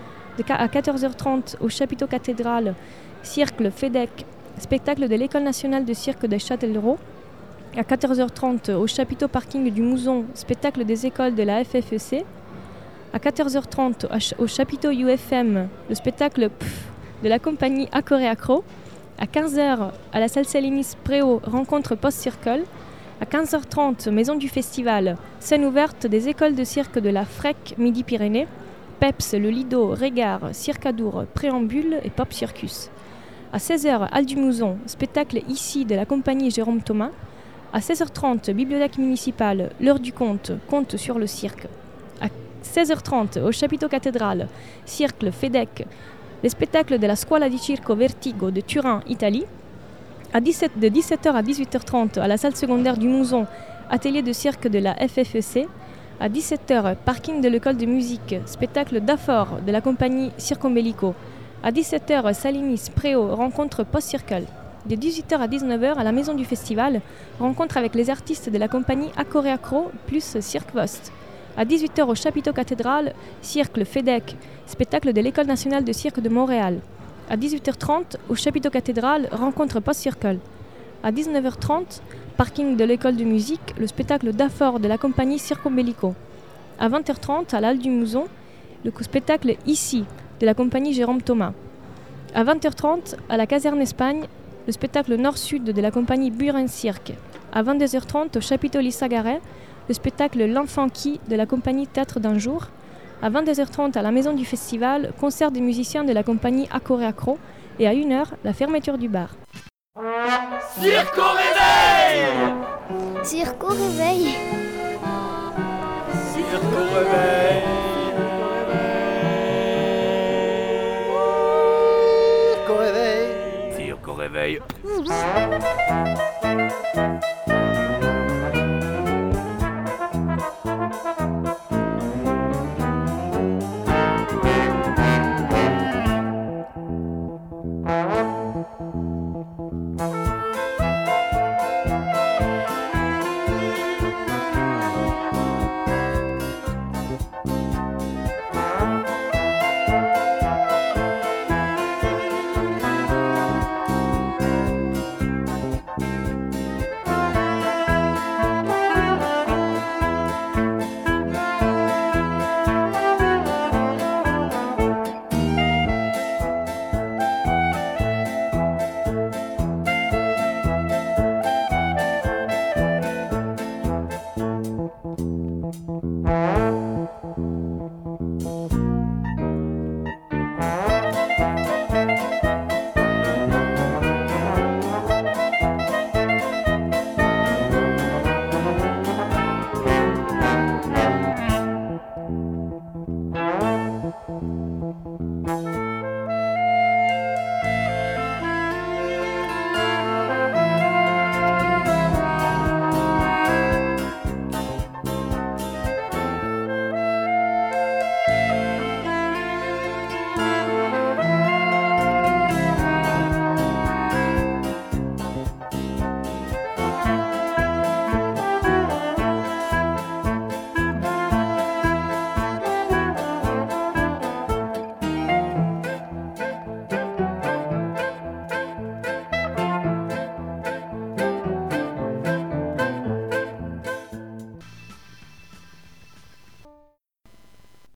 À 14h30 au chapiteau cathédrale, cirque FEDEC, spectacle de l'École nationale de cirque de Châtellerault. À 14h30 au chapiteau parking du Mouzon, spectacle des écoles de la FFEC. À 14h30 au chapiteau UFM, le spectacle de la compagnie Accoré Accro. À 15h à la salle Salinis Préau, rencontre post-circle. À 15h30, maison du festival, scène ouverte des écoles de cirque de la FREC Midi-Pyrénées. Peps, le Lido, Régard, Circadour, Préambule et Pop Circus. À 16h, Halle du Mouzon, spectacle ici de la compagnie Jérôme Thomas. À 16h30, bibliothèque municipale, l'heure du conte, conte sur le cirque. À 16h30, au chapiteau cathédrale, cirque FEDEC, les spectacles de la Scuola di Circo Vertigo de Turin, Italie. De 17h à 18h30, à la salle secondaire du Mouzon, atelier de cirque de la FFEC. À 17h, parking de l'école de musique, spectacle d'Afor de la compagnie Circombellico. À 17h, Salinis Préau, rencontre post-circle. De 18h à 19h, à la maison du festival, rencontre avec les artistes de la compagnie Accoré Accro plus Cirque Vost. À 18h au chapiteau cathédrale, cirque FEDEC, spectacle de l'École nationale de cirque de Montréal. À 18h30, au chapiteau cathédrale, rencontre post-circle. À 19h30, parking de l'école de musique, le spectacle d'Afor de la compagnie Circombellico. À 20h30, à l'Halle du Mouzon, le spectacle Ici de la compagnie Jérôme Thomas. À 20h30, à la caserne Espagne, le spectacle Nord-Sud de la compagnie Buren Cirque. À 22h30, au chapiteau Lissagaray, le spectacle L'Enfant qui de la compagnie Théâtre d'un jour. À 22h30, à la maison du festival, concert des musiciens de la compagnie Accoré Accro. Et à 1h, la fermeture du bar. Cirque au réveil! Cirque au réveil. Cirque au réveil! Cirque au réveil. Cirque au réveil!